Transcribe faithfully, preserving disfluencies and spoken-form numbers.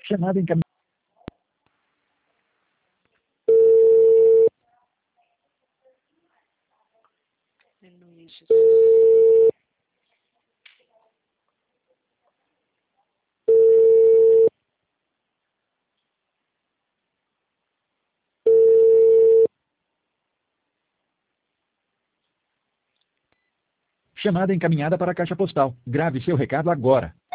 Chamada encaminhada. Aleluia, Jesus. Chamada encaminhada para a caixa postal. Grave seu recado agora.